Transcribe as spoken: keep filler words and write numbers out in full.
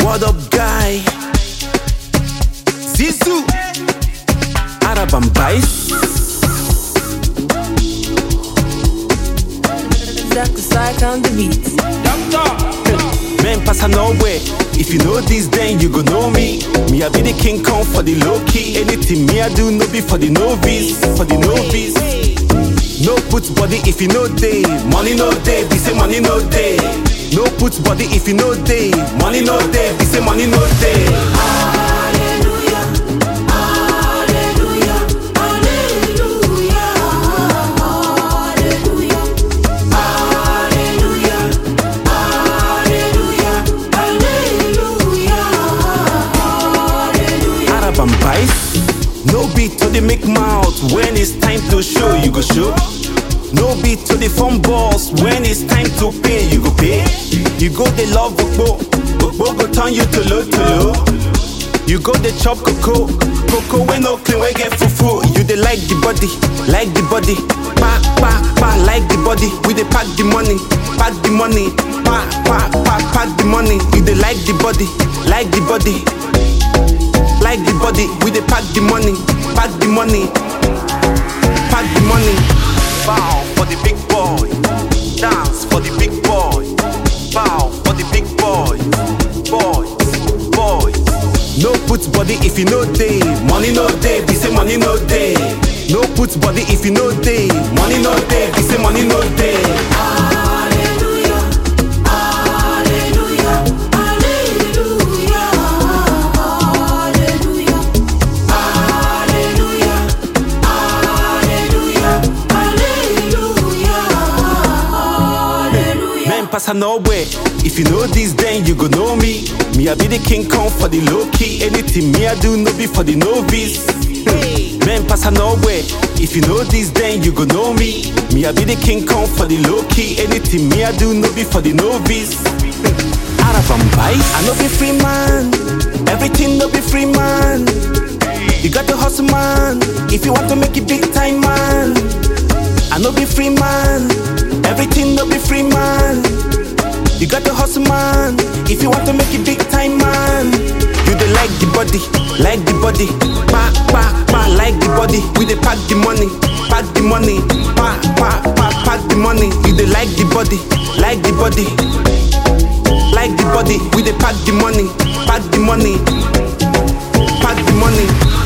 What up, guy? Zizou, Arab and Bice. Zach the Psych on the beat. Man, pass her nowhere. If you know this, then you go know me. Me, I be the King Kong for the low key. Anything me, I do no be for the novice. For the novice. No put body if you know day. Money no day, we say money no day. No put body if you know day. Money no day, we say money no day. Hallelujah, hallelujah, hallelujah, hallelujah, hallelujah, hallelujah, hallelujah. Arab and Bice. No beat to the make mouth. When it's time to show, you go show. No beat to the phone boss. When it's time to pay, you go pay. You go the love Gbogbo, Gbogbo go turn you to low to low. You go the chop cocoa, cocoa when no clean we get fufu. You the like the body, like the body, pa pa pa like the body. We the pack the money, pack the money, pa pa pa pack the money. You the like the body, like the body, like the body. We the pack the money, pack the money, pack the money. Bow for the big boy, dance for the big boy. Bow for the big boys, boys, boys. No put body if you know day. Money no day, we say money no day. No put body if you know day. Money no day, we say money no day. Hallelujah, hallelujah, hallelujah, hallelujah, hallelujah, hallelujah, hallelujah. Man, pass her nowhere. If you know this, then you go know me. Me, I be the King Kong for the low key. Anything me, I do no be for the novice. Man, pass her nowhere. If you know this, then you go know me. Me, I be the King Kong for the low key. Anything me, I do no be for the novice. Arab and Bice. I no be free man. Everything no be free man. You got to hustle man. If you want to make it big time man. I no be free man. Everything no be free man. You got to hustle man. If you want to make it big time man. You dey like the body, like the body, pa pa pa like the body. We dey pack the money, pack the money, pa pa pa pack the money. You dey like the body, like the body, like the body. We dey pack the money, pack the money, pack the money.